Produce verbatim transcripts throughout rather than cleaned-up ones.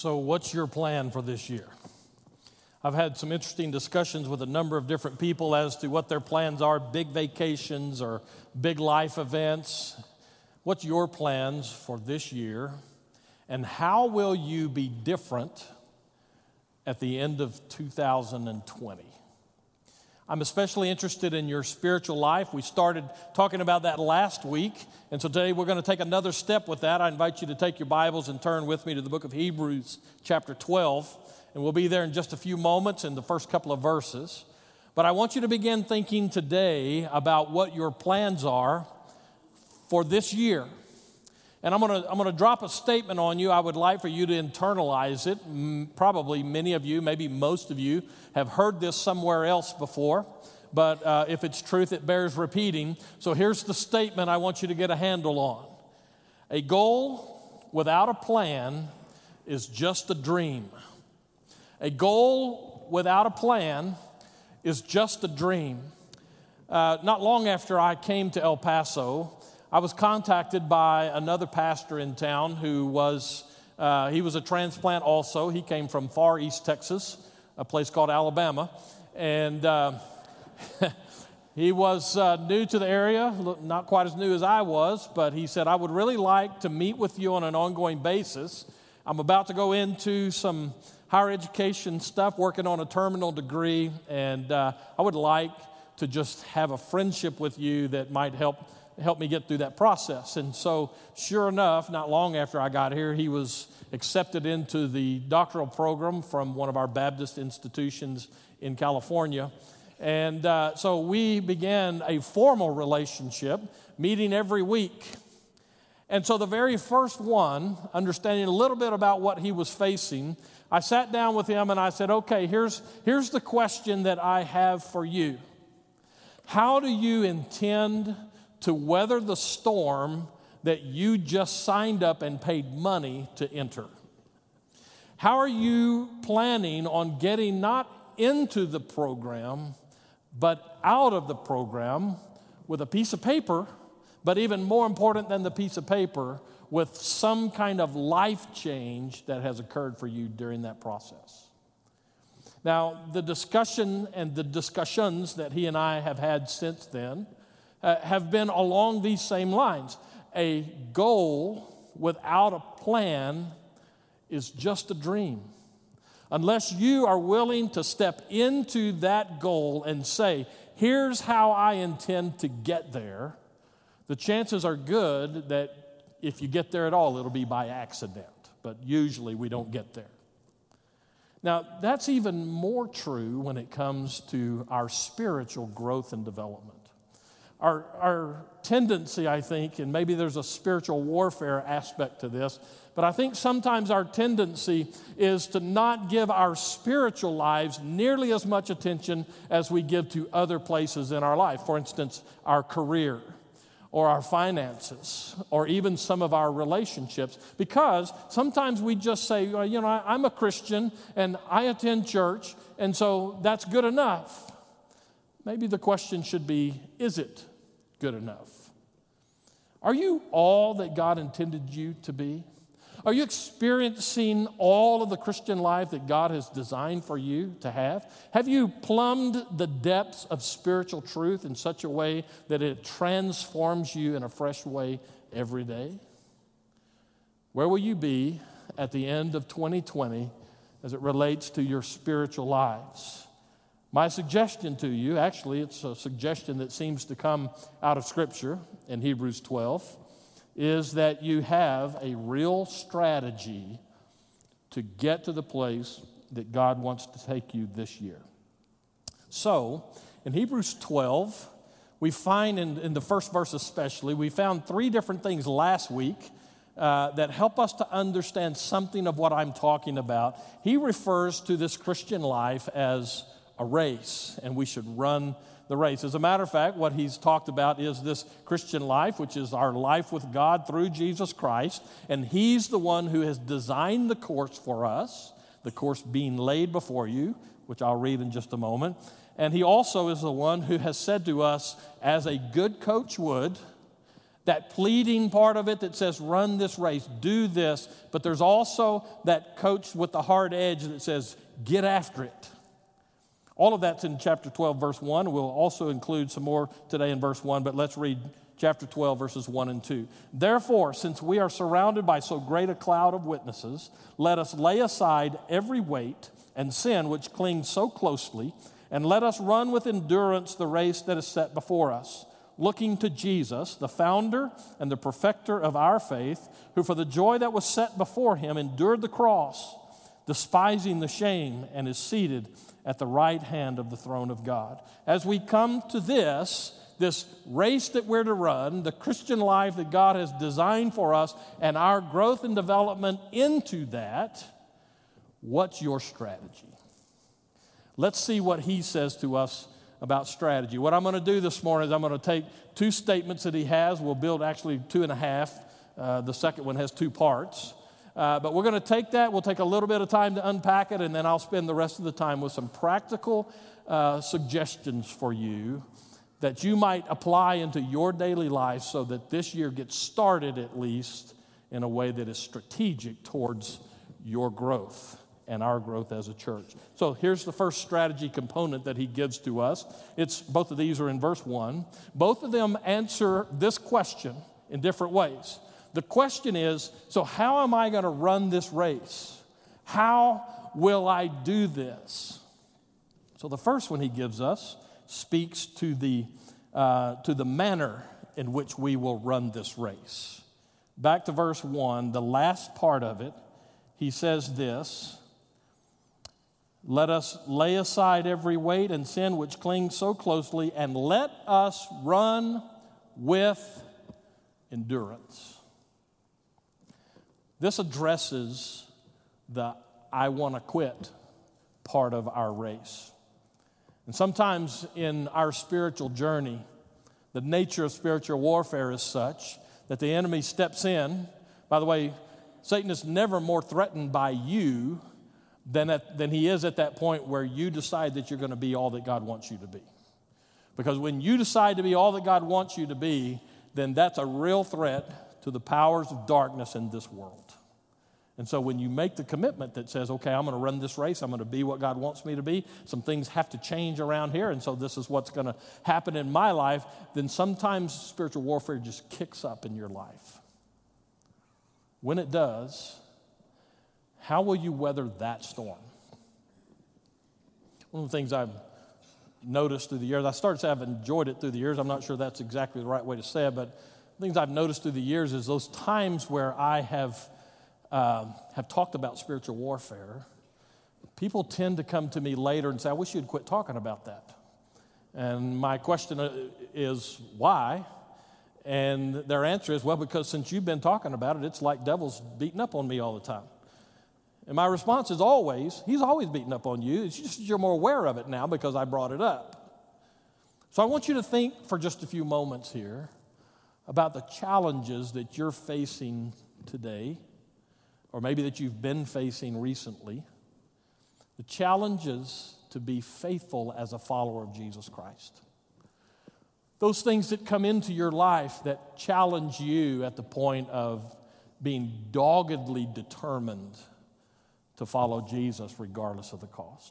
So what's your plan for this year? I've had some interesting discussions with a number of different people as to what their plans are, big vacations or big life events. What's your plans for this year? And how will you be different at the end of two thousand twenty? I'm especially interested in your spiritual life. We started talking about that last week, and so today we're going to take another step with that. I invite you to take your Bibles and turn with me to the book of Hebrews, chapter twelve, and we'll be there in just a few moments in the first couple of verses. But I want you to begin thinking today about what your plans are for this year. And I'm going to I'm going to drop a statement on you. I would like for you to internalize it. Probably many of you, maybe most of you, have heard this somewhere else before. But uh, if it's truth, it bears repeating. So here's the statement I want you to get a handle on. A goal without a plan is just a dream. A goal without a plan is just a dream. Uh, not long after I came to El Paso, I was contacted by another pastor in town who was, uh, he was a transplant also. He came from far east Texas, a place called Alabama. And uh, he was uh, new to the area, not quite as new as I was, but he said, I would really like to meet with you on an ongoing basis. I'm about to go into some higher education stuff, working on a terminal degree, and uh, I would like to just have a friendship with you that might help help me get through that process. And so, sure enough, not long after I got here, he was accepted into the doctoral program from one of our Baptist institutions in California. And uh, so we began a formal relationship, meeting every week. And so the very first one, understanding a little bit about what he was facing, I sat down with him and I said, okay, here's, here's the question that I have for you. How do you intend to weather the storm that you just signed up and paid money to enter? How are you planning on getting not into the program, but out of the program with a piece of paper, but even more important than the piece of paper, with some kind of life change that has occurred for you during that process? Now, the discussion and the discussions that he and I have had since then Uh, have been along these same lines. A goal without a plan is just a dream. Unless you are willing to step into that goal and say, here's how I intend to get there, the chances are good that if you get there at all, it'll be by accident. But usually we don't get there. Now, that's even more true when it comes to our spiritual growth and development. Our, our tendency, I think, and maybe there's a spiritual warfare aspect to this, but I think sometimes our tendency is to not give our spiritual lives nearly as much attention as we give to other places in our life. For instance, our career or our finances or even some of our relationships, because sometimes we just say, well, you know, I, I'm a Christian and I attend church, and so that's good enough. Maybe the question should be, is it good enough? Are you all that God intended you to be? Are you experiencing all of the Christian life that God has designed for you to have? Have you plumbed the depths of spiritual truth in such a way that it transforms you in a fresh way every day? Where will you be at the end of twenty twenty as it relates to your spiritual lives? My suggestion to you, actually, it's a suggestion that seems to come out of Scripture in Hebrews twelve, is that you have a real strategy to get to the place that God wants to take you this year. So, in Hebrews twelve, we find in, in the first verse especially, we found three different things last week uh, that help us to understand something of what I'm talking about. He refers to this Christian life as a race, and we should run the race. As a matter of fact, what he's talked about is this Christian life, which is our life with God through Jesus Christ, and he's the one who has designed the course for us, the course being laid before you, which I'll read in just a moment. And he also is the one who has said to us, as a good coach would, that pleading part of it that says, run this race, do this. But there's also that coach with the hard edge that says, get after it. All of that's in chapter twelve, verse one. We'll also include some more today in verse one, but let's read chapter twelve, verses one and two. Therefore, since we are surrounded by so great a cloud of witnesses, let us lay aside every weight and sin which clings so closely, and let us run with endurance the race that is set before us, looking to Jesus, the founder and the perfecter of our faith, who for the joy that was set before him endured the cross, despising the shame, and is seated at the right hand of the throne of God. As we come to this, this race that we're to run, the Christian life that God has designed for us, and our growth and development into that, what's your strategy? Let's see what he says to us about strategy. What I'm going to do this morning is I'm going to take two statements that he has. We'll build actually two and a half. Uh, the second one has two parts. Uh, but we're going to take that. We'll take a little bit of time to unpack it, and then I'll spend the rest of the time with some practical uh, suggestions for you that you might apply into your daily life so that this year gets started at least in a way that is strategic towards your growth and our growth as a church. So here's the first strategy component that he gives to us. It's both of these are in verse one. Both of them answer this question in different ways. The question is, so how am I going to run this race? How will I do this? So the first one he gives us speaks to the, uh, to the manner in which we will run this race. Back to verse one, the last part of it, he says this, let us lay aside every weight and sin which clings so closely, and let us run with endurance. This addresses the I want to quit part of our race. And sometimes in our spiritual journey, the nature of spiritual warfare is such that the enemy steps in. By the way, Satan is never more threatened by you than, at, than he is at that point where you decide that you're going to be all that God wants you to be. Because when you decide to be all that God wants you to be, then that's a real threat to the powers of darkness in this world. And so when you make the commitment that says, okay, I'm going to run this race, I'm going to be what God wants me to be, some things have to change around here, and so this is what's going to happen in my life, then sometimes spiritual warfare just kicks up in your life. When it does, how will you weather that storm? One of the things I've noticed through the years, I started to say I've enjoyed it through the years. I'm not sure that's exactly the right way to say it, but things I've noticed through the years is those times where I have uh, have talked about spiritual warfare, people tend to come to me later and say, I wish you'd quit talking about that. And my question is, why? And their answer is, well, because since you've been talking about it, it's like devil's beating up on me all the time. And my response is always, he's always beating up on you. It's just you're more aware of it now because I brought it up. So I want you to think for just a few moments here about the challenges that you're facing today, or maybe that you've been facing recently, the challenges to be faithful as a follower of Jesus Christ. Those things that come into your life that challenge you at the point of being doggedly determined to follow Jesus regardless of the cost.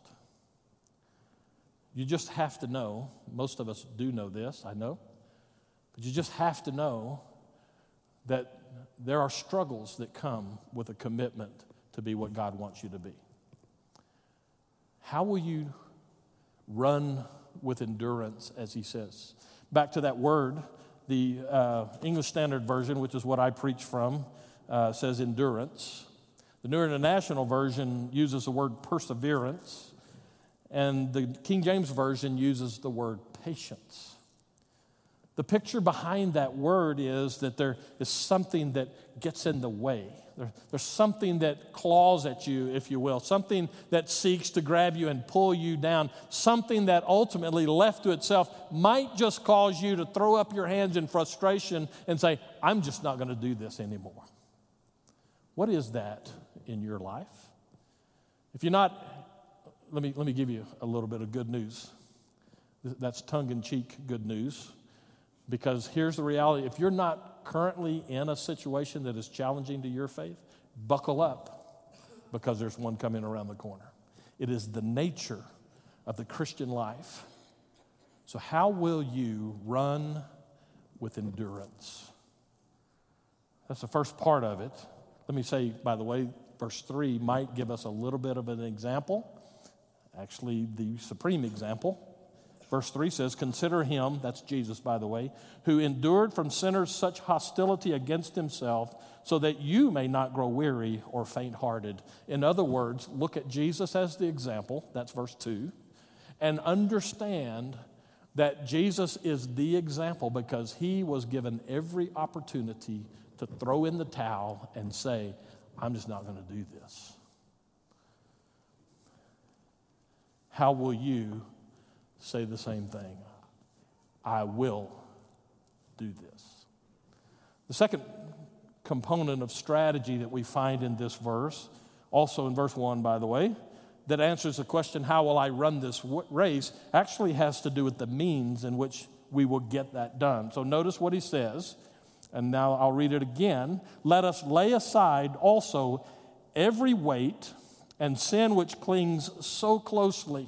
You just have to know, most of us do know this, I know, but you just have to know that there are struggles that come with a commitment to be what God wants you to be. How will you run with endurance, as he says? Back to that word, the uh, English Standard Version, which is what I preach from, uh, says endurance. The New International Version uses the word perseverance, and the King James Version uses the word patience. The picture behind that word is that there is something that gets in the way. There, there's something that claws at you, if you will, something that seeks to grab you and pull you down, something that ultimately, left to itself, might just cause you to throw up your hands in frustration and say, I'm just not going to do this anymore. What is that in your life? If you're not, let me, let me give you a little bit of good news. That's tongue-in-cheek good news. Because here's the reality. If you're not currently in a situation that is challenging to your faith, buckle up, because there's one coming around the corner. It is the nature of the Christian life. So how will you run with endurance? That's the first part of it. Let me say, by the way, verse three might give us a little bit of an example, actually the supreme example. Verse three says, consider him, that's Jesus, by the way, who endured from sinners such hostility against himself, so that you may not grow weary or faint-hearted. In other words, look at Jesus as the example, that's verse two, and understand that Jesus is the example because he was given every opportunity to throw in the towel and say, I'm just not going to do this. How will you say the same thing? I will do this. The second component of strategy that we find in this verse, also in verse one, by the way, that answers the question, how will I run this race, actually has to do with the means in which we will get that done. So notice what he says, and now I'll read it again. Let us lay aside also every weight and sin which clings so closely.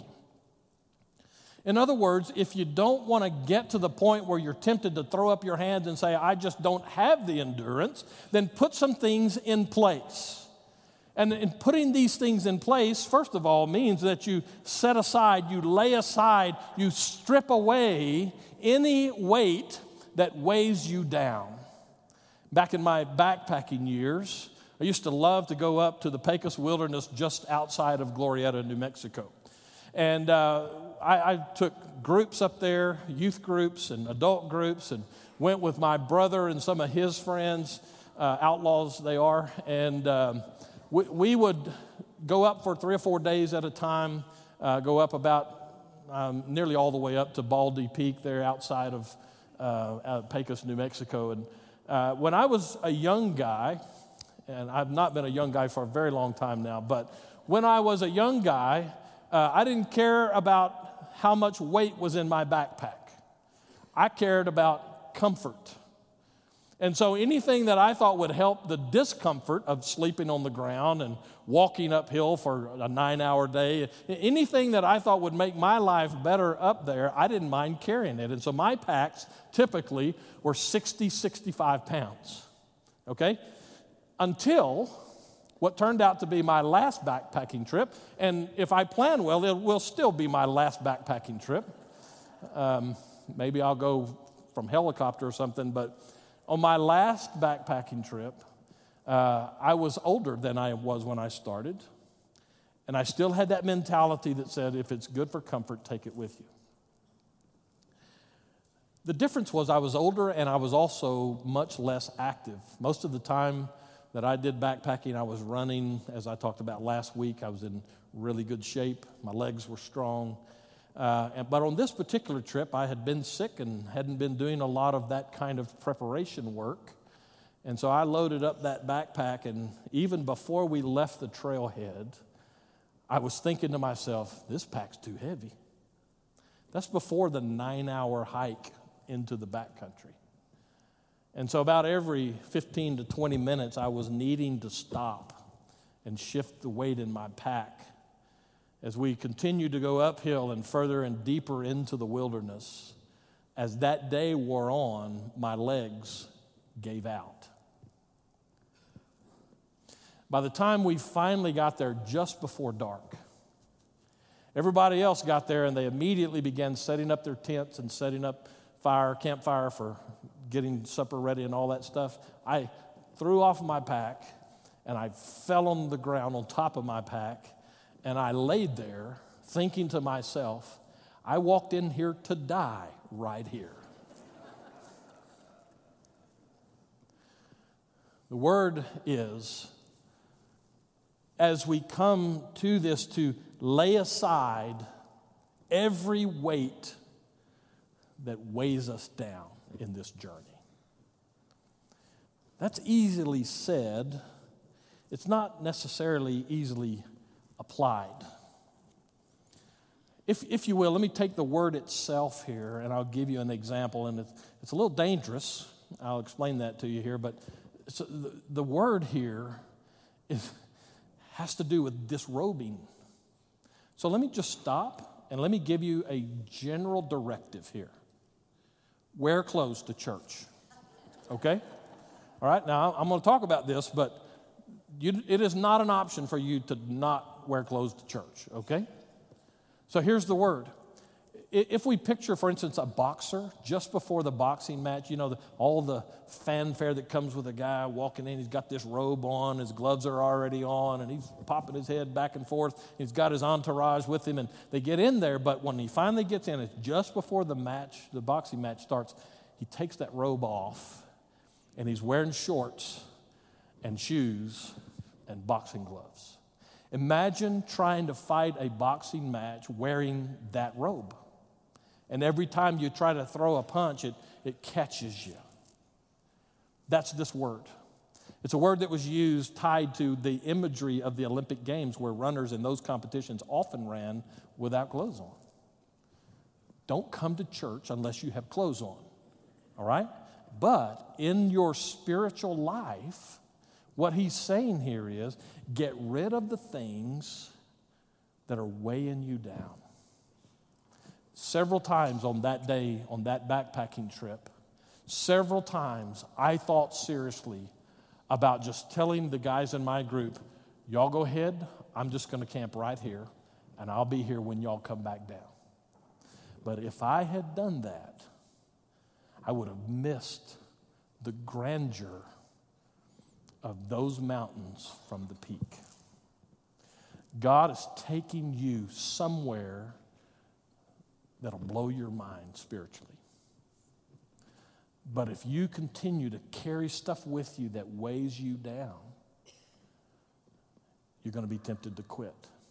In other words, if you don't want to get to the point where you're tempted to throw up your hands and say, I just don't have the endurance, then put some things in place. And in putting these things in place, first of all, means that you set aside, you lay aside, you strip away any weight that weighs you down. Back in my backpacking years, I used to love to go up to the Pecos Wilderness just outside of Glorieta, New Mexico. And uh, I, I took groups up there, youth groups and adult groups, and went with my brother and some of his friends, uh, outlaws they are, and um, we, we would go up for three or four days at a time, uh, go up about um, nearly all the way up to Baldy Peak there outside of uh, Pecos, New Mexico. And uh, when I was a young guy, and I've not been a young guy for a very long time now, but when I was a young guy, uh, I didn't care about how much weight was in my backpack. I cared about comfort. And so anything that I thought would help the discomfort of sleeping on the ground and walking uphill for a nine-hour day, anything that I thought would make my life better up there, I didn't mind carrying it. And so my packs typically were sixty, sixty-five pounds, okay? Until what turned out to be my last backpacking trip. And if I plan well, it will still be my last backpacking trip. Um, maybe I'll go from helicopter or something, but on my last backpacking trip, uh, I was older than I was when I started, and I still had that mentality that said, if it's good for comfort, take it with you. The difference was I was older and I was also much less active. Most of the time that I did backpacking, I was running, as I talked about last week. I was in really good shape. My legs were strong. Uh, and, but on this particular trip, I had been sick and hadn't been doing a lot of that kind of preparation work. And so I loaded up that backpack, and even before we left the trailhead, I was thinking to myself, this pack's too heavy. That's before the nine-hour hike into the backcountry. And so about every fifteen to twenty minutes, I was needing to stop and shift the weight in my pack. As we continued to go uphill and further and deeper into the wilderness, as that day wore on, my legs gave out. By the time we finally got there just before dark, everybody else got there and they immediately began setting up their tents and setting up fire, campfire for getting supper ready and all that stuff. I threw off my pack and I fell on the ground on top of my pack. And I laid there thinking to myself, I walked in here to die right here. The word is, as we come to this, to lay aside every weight that weighs us down in this journey. That's easily said. It's not necessarily easily applied. If, if you will, let me take the word itself here, and I'll give you an example. And it's, it's a little dangerous. I'll explain that to you here. But so the, the word here is, has to do with disrobing. So let me just stop, and let me give you a general directive here. Wear clothes to church, okay? All right, now I'm going to talk about this, but you, it is not an option for you to not wear clothes to church, okay? So here's the word. If we picture, for instance, a boxer just before the boxing match, you know, the, all the fanfare that comes with a guy walking in, he's got this robe on, his gloves are already on, and he's popping his head back and forth. He's got his entourage with him, and they get in there, but when he finally gets in, it's just before the match, the boxing match starts, he takes that robe off, and he's wearing shorts and shoes and boxing gloves. Imagine trying to fight a boxing match wearing that robe. And every time you try to throw a punch, it, it catches you. That's this word. It's a word that was used tied to the imagery of the Olympic Games, where runners in those competitions often ran without clothes on. Don't come to church unless you have clothes on, all right? But in your spiritual life, what he's saying here is, get rid of the things that are weighing you down. Several times on that day, on that backpacking trip, several times I thought seriously about just telling the guys in my group, y'all go ahead, I'm just going to camp right here, and I'll be here when y'all come back down. But if I had done that, I would have missed the grandeur of those mountains from the peak. God is taking you somewhere that'll blow your mind spiritually. But if you continue to carry stuff with you that weighs you down, you're going to be tempted to quit.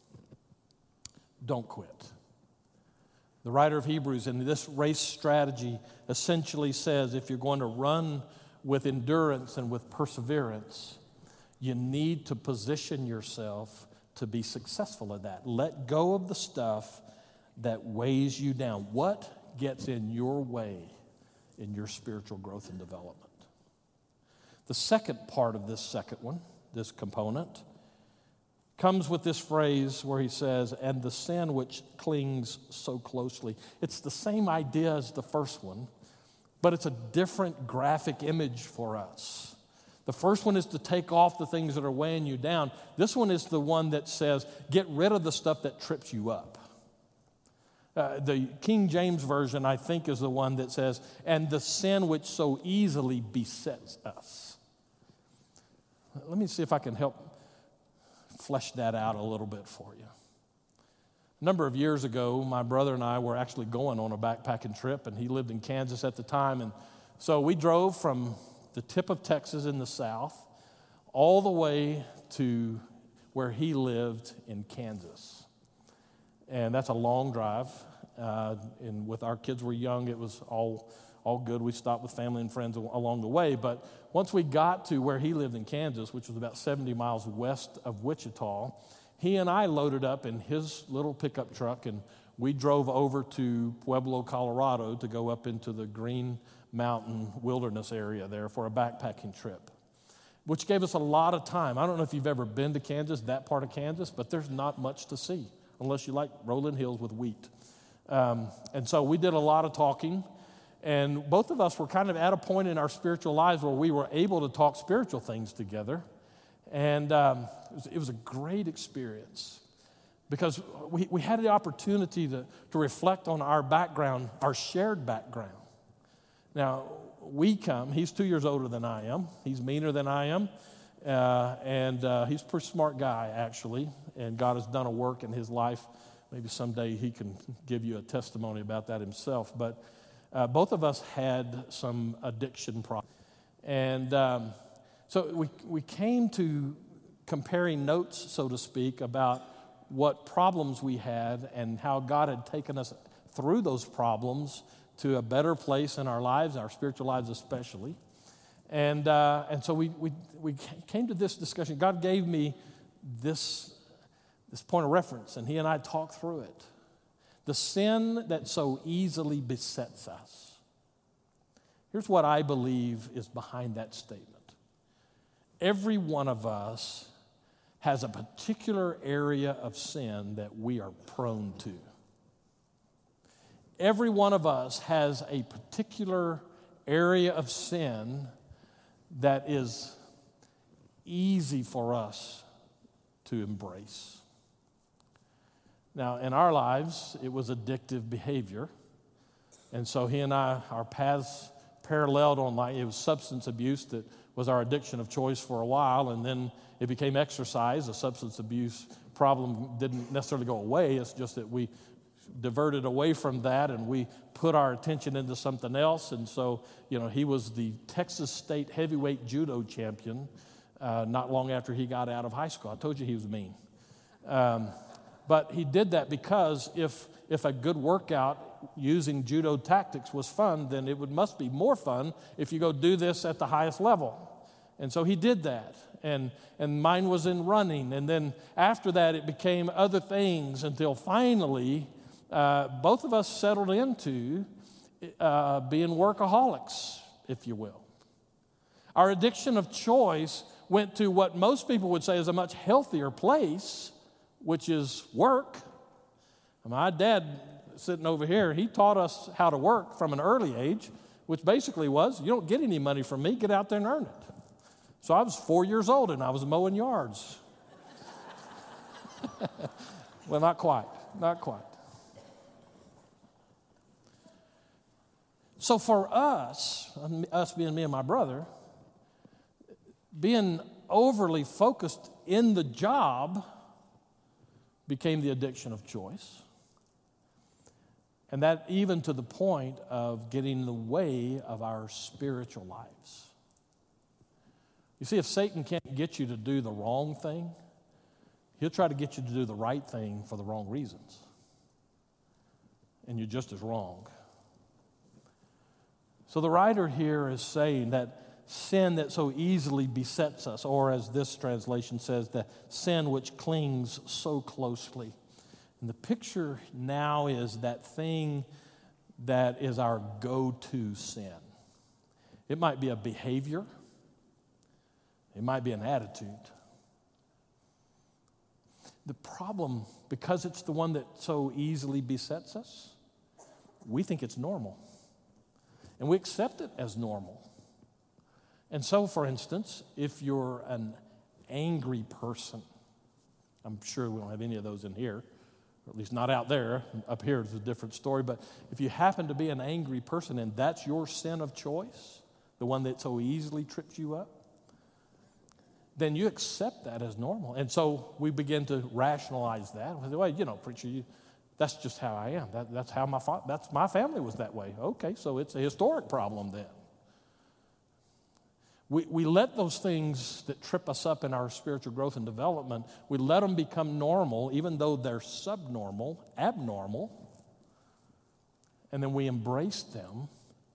Don't quit. The writer of Hebrews in this race strategy essentially says if you're going to run with endurance and with perseverance, you need to position yourself to be successful at that. Let go of the stuff that weighs you down. What gets in your way in your spiritual growth and development? The second part of this second one, this component, comes with this phrase where he says, and the sin which clings so closely. It's the same idea as the first one, but it's a different graphic image for us. The first one is to take off the things that are weighing you down. This one is the one that says, get rid of the stuff that trips you up. Uh, the King James Version, I think, is the one that says, and the sin which so easily besets us. Let me see if I can help flesh that out a little bit for you. A number of years ago, my brother and I were actually going on a backpacking trip, and he lived in Kansas at the time. And so we drove from the tip of Texas in the south all the way to where he lived in Kansas. And that's a long drive. Uh, and with our kids were young, it was all, all good. We stopped with family and friends along the way. But once we got to where he lived in Kansas, which was about seventy miles west of Wichita, he and I loaded up in his little pickup truck, and we drove over to Pueblo, Colorado to go up into the Green Mountain Wilderness area there for a backpacking trip, which gave us a lot of time. I don't know if you've ever been to Kansas, that part of Kansas, but there's not much to see unless you like rolling hills with wheat. Um, and so we did a lot of talking, and both of us were kind of at a point in our spiritual lives where we were able to talk spiritual things together. And um, it, was, it was a great experience because we, we had the opportunity to, to reflect on our background, our shared background. Now, we come, he's two years older than I am. He's meaner than I am. Uh, and uh, he's a pretty smart guy, actually. And God has done a work in his life. Maybe someday he can give you a testimony about that himself. But uh, both of us had some addiction problems. And um, so we, we came to comparing notes, so to speak, about what problems we had and how God had taken us through those problems to a better place in our lives, our spiritual lives especially. And uh, and so we, we we came to this discussion. God gave me this, this point of reference, and he and I talked through it. The sin that so easily besets us. Here's what I believe is behind that statement. Every one of us has a particular area of sin that we are prone to. Every one of us has a particular area of sin that is easy for us to embrace. Now, in our lives, it was addictive behavior. And so he and I, our paths paralleled on like, it was substance abuse that was our addiction of choice for a while, and then it became exercise. The substance abuse problem didn't necessarily go away. It's just that we diverted away from that and we put our attention into something else. And so, you know, he was the Texas State heavyweight judo champion uh, not long after he got out of high school. I told you he was mean. Um, but he did that because if if a good workout using judo tactics was fun, then it would must be more fun if you go do this at the highest level. And so he did that. And, and mine was in running. And then after that, it became other things until finally, uh, both of us settled into uh, being workaholics, if you will. Our addiction of choice went to what most people would say is a much healthier place, which is work. My dad, sitting over here, he taught us how to work from an early age, which basically was, you don't get any money from me, get out there and earn it. So I was four years old and I was mowing yards. Well, not quite, not quite. So for us, us being me and my brother, being overly focused in the job became the addiction of choice. And that even to the point of getting in the way of our spiritual lives. You see, if Satan can't get you to do the wrong thing, he'll try to get you to do the right thing for the wrong reasons. And you're just as wrong. So the writer here is saying that sin that so easily besets us, or as this translation says, the sin which clings so closely. And the picture now is that thing that is our go-to sin. It might be a behavior. It might be an attitude. The problem, because it's the one that so easily besets us, we think it's normal. And we accept it as normal. And so, for instance, if you're an angry person, I'm sure we don't have any of those in here, or at least not out there. Up here is a different story. But if you happen to be an angry person and that's your sin of choice, the one that so easily trips you up, then you accept that as normal. And so we begin to rationalize that. Well, you know, preacher, you, that's just how I am. That, that's how my fa- that's my family was that way. Okay, so it's a historic problem then. We, we let those things that trip us up in our spiritual growth and development, we let them become normal, even though they're subnormal, abnormal, and then we embrace them.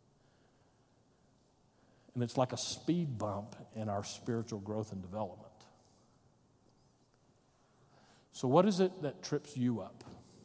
And it's like a speed bump in our spiritual growth and development. So what is it that trips you up?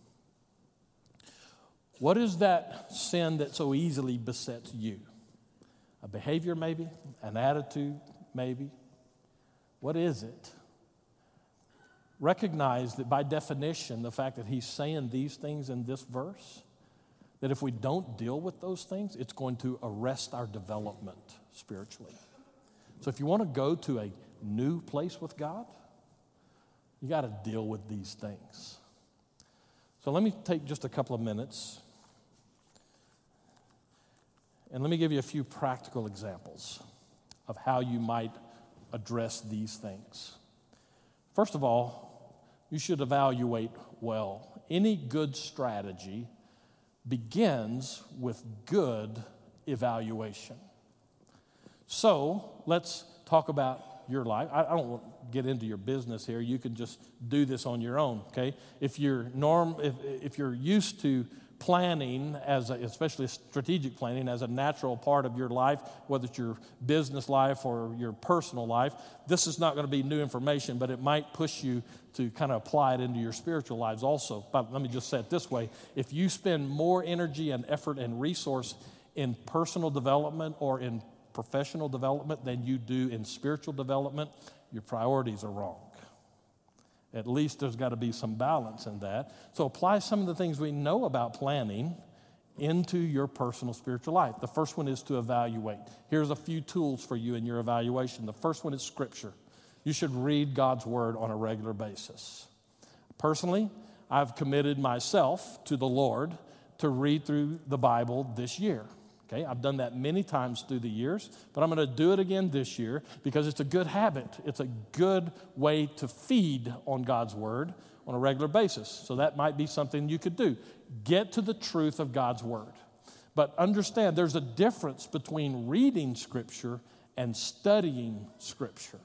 What is that sin that so easily besets you? A behavior maybe? An attitude maybe? What is it? Recognize that by definition, the fact that he's saying these things in this verse, that if we don't deal with those things, it's going to arrest our development spiritually. So if you want to go to a new place with God, you got to deal with these things. So let me take just a couple of minutes and let me give you a few practical examples of how you might address these things. First of all, you should evaluate well. Any good strategy begins with good evaluation. So let's talk about your life. I, I don't want to get into your business here. You can just do this on your own, okay? If you're norm, if, if you're used to planning, as a, especially strategic planning, as a natural part of your life, whether it's your business life or your personal life. This is not going to be new information, but it might push you to kind of apply it into your spiritual lives also. But let me just say it this way. If you spend more energy and effort and resource in personal development or in professional development than you do in spiritual development, your priorities are wrong. At least there's got to be some balance in that. So apply some of the things we know about planning into your personal spiritual life. The first one is to evaluate. Here's a few tools for you in your evaluation. The first one is Scripture. You should read God's Word on a regular basis. Personally, I've committed myself to the Lord to read through the Bible this year. Okay, I've done that many times through the years, but I'm going to do it again this year because it's a good habit. It's a good way to feed on God's Word on a regular basis. So that might be something you could do. Get to the truth of God's Word. But understand there's a difference between reading Scripture and studying Scripture.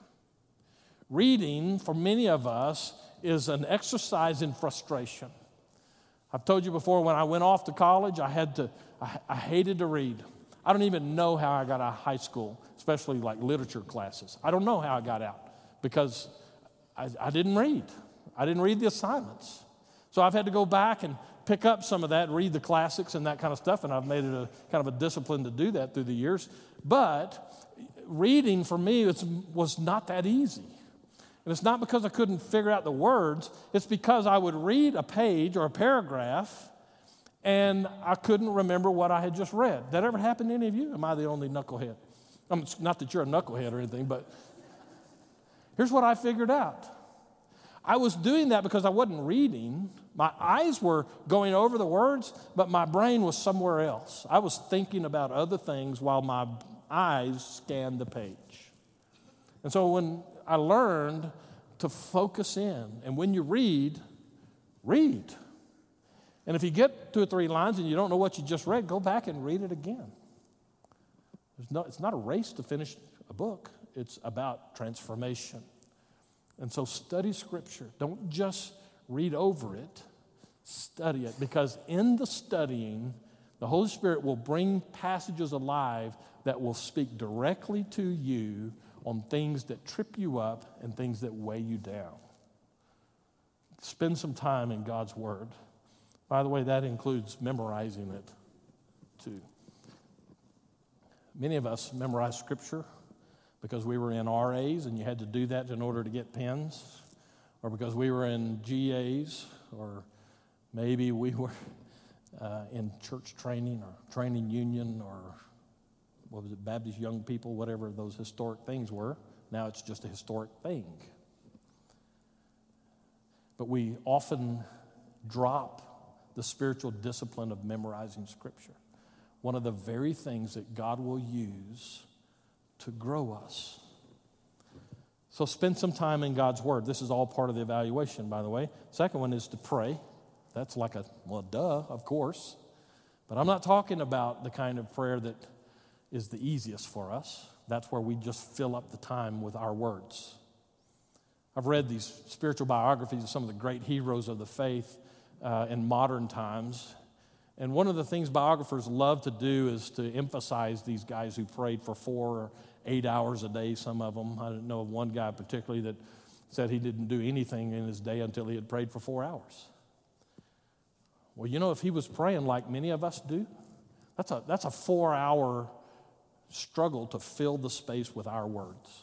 Reading, for many of us, is an exercise in frustration. I've told you before, when I went off to college, I had to, I, I hated to read. I don't even know how I got out of high school, especially like literature classes. I don't know how I got out because I, I didn't read. I didn't read the assignments. So I've had to go back and pick up some of that, read the classics and that kind of stuff, and I've made it a kind of a discipline to do that through the years. But reading for me was, was not that easy. And it's not because I couldn't figure out the words. It's because I would read a page or a paragraph and I couldn't remember what I had just read. That ever happened to any of you? Am I the only knucklehead? I mean, not that you're a knucklehead or anything, but here's what I figured out. I was doing that because I wasn't reading. My eyes were going over the words, but my brain was somewhere else. I was thinking about other things while my eyes scanned the page. And so when I learned to focus in. And when you read, read. And if you get two or three lines and you don't know what you just read, go back and read it again. There's no, it's not a race to finish a book. It's about transformation. And so study Scripture. Don't just read over it. Study it. Because in the studying, the Holy Spirit will bring passages alive that will speak directly to you on things that trip you up and things that weigh you down. Spend some time in God's Word. By the way, that includes memorizing it too. Many of us memorize Scripture because we were in R As and you had to do that in order to get pens, or because we were in G As, or maybe we were uh, in church training or training union, or what was it, Baptist young people, whatever those historic things were. Now it's just a historic thing. But we often drop the spiritual discipline of memorizing Scripture. One of the very things that God will use to grow us. So spend some time in God's Word. This is all part of the evaluation, by the way. Second one is to pray. That's like a, well, duh, of course. But I'm not talking about the kind of prayer that is the easiest for us. That's where we just fill up the time with our words. I've read these spiritual biographies of some of the great heroes of the faith uh, in modern times. And one of the things biographers love to do is to emphasize these guys who prayed for four or eight hours a day, some of them. I didn't know of one guy particularly that said he didn't do anything in his day until he had prayed for four hours. Well, you know, if he was praying like many of us do, that's a, that's a four-hour struggle to fill the space with our words.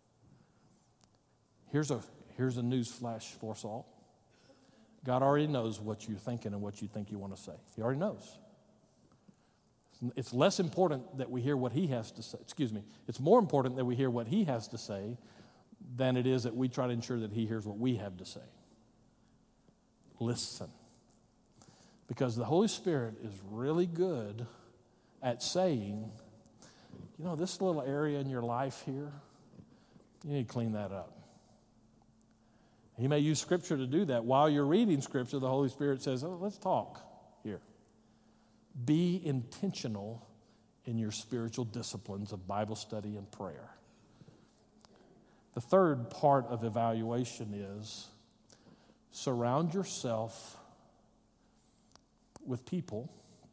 Here's a, here's a news flash for us all. God already knows what you're thinking and what you think you want to say. He already knows. It's less important that we hear what he has to say. Excuse me. It's more important that we hear what he has to say than it is that we try to ensure that he hears what we have to say. Listen. Because the Holy Spirit is really good at saying, you know, this little area in your life here, you need to clean that up. He may use Scripture to do that. While you're reading Scripture, the Holy Spirit says, oh, let's talk here. Be intentional in your spiritual disciplines of Bible study and prayer. The third part of evaluation is surround yourself with people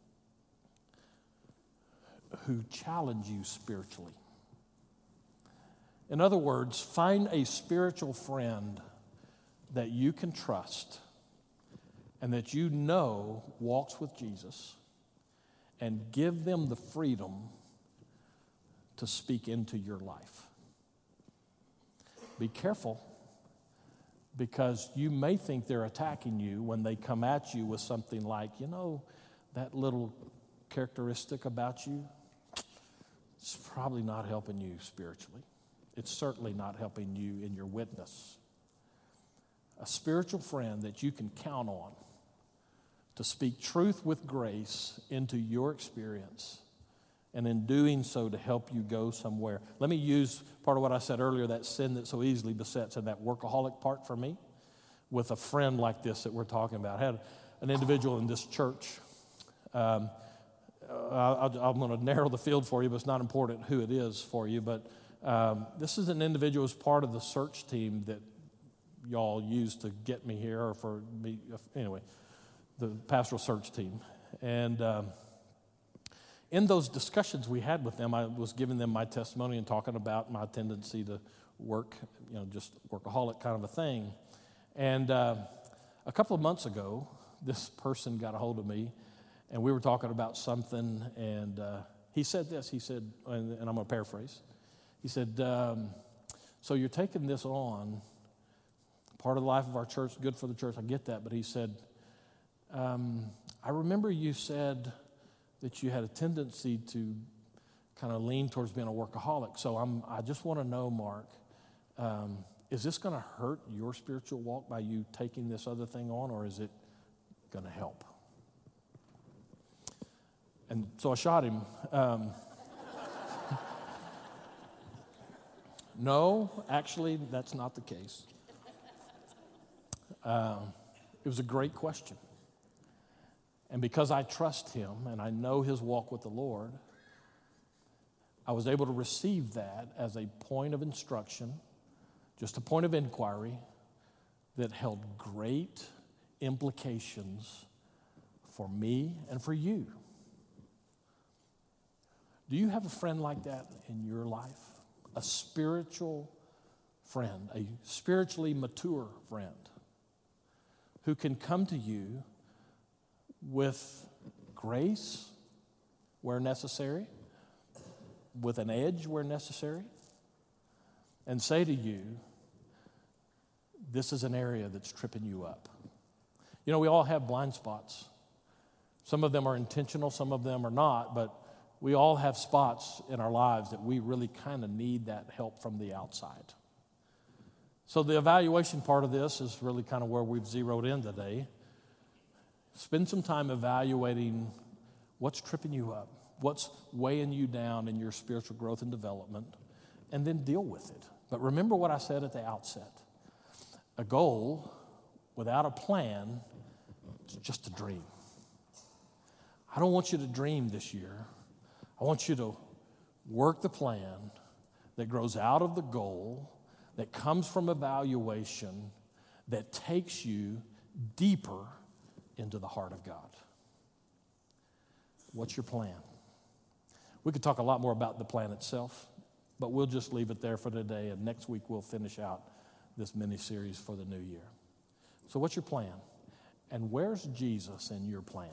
who challenge you spiritually. In other words, find a spiritual friend that you can trust and that you know walks with Jesus, and give them the freedom to speak into your life. Be careful, because you may think they're attacking you when they come at you with something like, you know, that little characteristic about you, it's probably not helping you spiritually. It's certainly not helping you in your witness. A spiritual friend that you can count on to speak truth with grace into your experience, and in doing so to help you go somewhere. Let me use part of what I said earlier, that sin that so easily besets, and that workaholic part for me, with a friend like this that we're talking about. I had an individual in this church. Um, I, I'm going to narrow the field for you, but it's not important who it is for you. But um, this is an individual who's part of the search team that y'all used to get me here, or for me, anyway, the pastoral search team. And um, in those discussions we had with them, I was giving them my testimony and talking about my tendency to work, you know, just workaholic kind of a thing. And uh, a couple of months ago, this person got a hold of me, and we were talking about something, and uh, he said this, he said, and, and I'm going to paraphrase, he said, um, so you're taking this on, part of the life of our church, good for the church, I get that, but he said, um, I remember you said that you had a tendency to kind of lean towards being a workaholic, so I'm, I just want to know, Mark, um, is this going to hurt your spiritual walk by you taking this other thing on, or is it going to help? And so I shot him. Um, no, actually, that's not the case. Um, it was a great question. And because I trust him and I know his walk with the Lord, I was able to receive that as a point of instruction, just a point of inquiry that held great implications for me and for you. Do you have a friend like that in your life? A spiritual friend, a spiritually mature friend who can come to you with grace where necessary, with an edge where necessary, and say to you, this is an area that's tripping you up. You know, we all have blind spots. Some of them are intentional, some of them are not, but we all have spots in our lives that we really kind of need that help from the outside. So the evaluation part of this is really kind of where we've zeroed in today. Spend some time evaluating what's tripping you up, what's weighing you down in your spiritual growth and development, and then deal with it. But remember what I said at the outset. A goal without a plan is just a dream. I don't want you to dream this year. I want you to work the plan that grows out of the goal, that comes from evaluation, that takes you deeper into the heart of God. What's your plan? We could talk a lot more about the plan itself, but we'll just leave it there for today, and next week we'll finish out this mini-series for the new year. So what's your plan? And where's Jesus in your plan?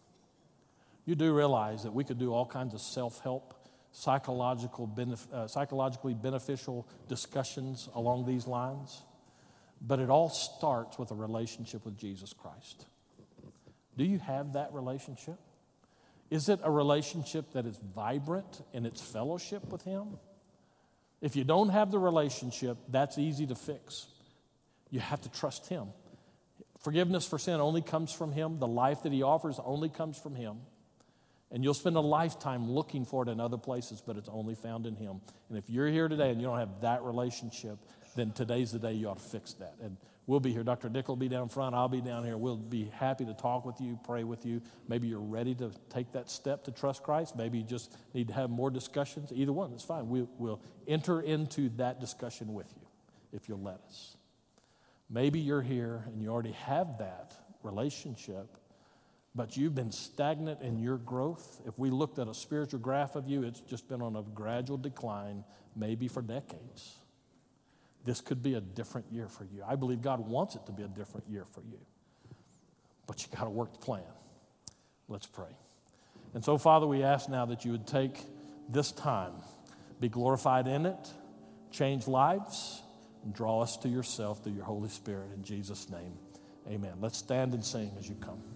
You do realize that we could do all kinds of self-help, psychological benef- uh, psychologically beneficial discussions along these lines, but it all starts with a relationship with Jesus Christ. Do you have that relationship? Is it a relationship that is vibrant in its fellowship with Him? If you don't have the relationship, that's easy to fix. You have to trust Him. Forgiveness for sin only comes from Him. The life that He offers only comes from Him. And you'll spend a lifetime looking for it in other places, but it's only found in Him. And if you're here today and you don't have that relationship, then today's the day you ought to fix that. And we'll be here. Doctor Dick will be down front. I'll be down here. We'll be happy to talk with you, pray with you. Maybe you're ready to take that step to trust Christ. Maybe you just need to have more discussions. Either one, it's fine. We, we'll enter into that discussion with you if you'll let us. Maybe you're here and you already have that relationship, but you've been stagnant in your growth. If we looked at a spiritual graph of you, it's just been on a gradual decline, maybe for decades. This could be a different year for you. I believe God wants it to be a different year for you. But you got to work the plan. Let's pray. And so, Father, we ask now that you would take this time, be glorified in it, change lives, and draw us to yourself through your Holy Spirit. In Jesus' name, amen. Let's stand and sing as you come.